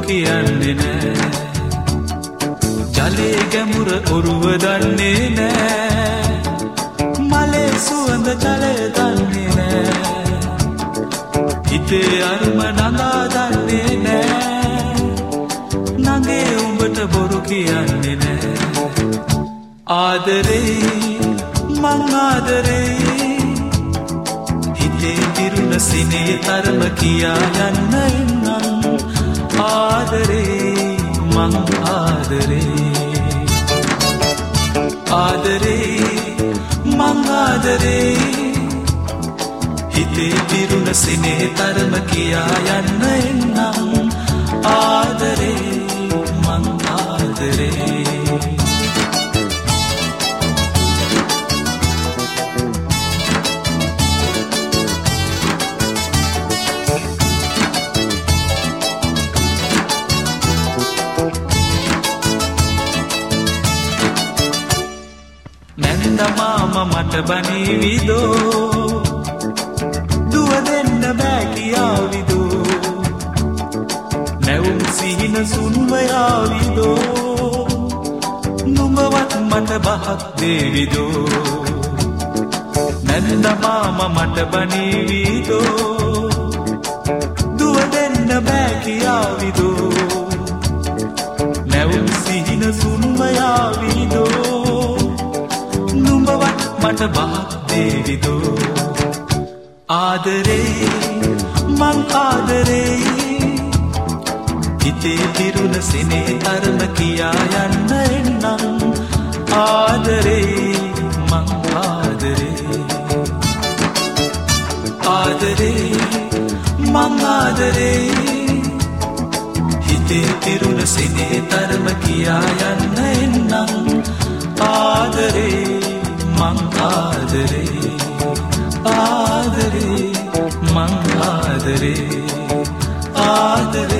කියන්නේ නෑ ජලේ ගැඹුර ඔරුව දන්නේ නෑ මලේ සුවඳ ජලය දන්නේ නෑ හිතේ අරුම නඟා දන්නේ නෑ නගේ උඹට බොරු කියන්නේ නෑ ආදරේ මං ආදරේ හිතේ තිරුණ සිනේ තරම කියා යන්න එන්නම් ආදරේ මං ආදරේ ආදරේ මං ආදරේ හිතේ තිරුණ සිනේ තරම කියා යන්න එන්නම් ආදරේ මං ආදරේ මාම මට බනීවිදෝ දුව දෙන්න බෑ කියාවිදෝ නැවුම් සිහින සුන්වයාවිදෝ නුඹවත් මට බහක් දේවිදෝ නැන්ද මාම මට බනීවිදෝ දුව දෙන්න බෑ කියාවිදෝ නැවුම් සිහින සුන්වයාවිදෝ මට බහක් දේවිදෝ ආදරේ මං ආදරේ හිතේ තිරුණ සිනේ තරම කියා යන්න එන්නම් ආදරේ මං ආදරේ ආදරේ මං ආදරේ හිතේ තිරුණ සිනේ තරම කියා යන්න එන්නම් ආදරේ මං ආදරේ ආදරේ මං ආදරේ ආදරේ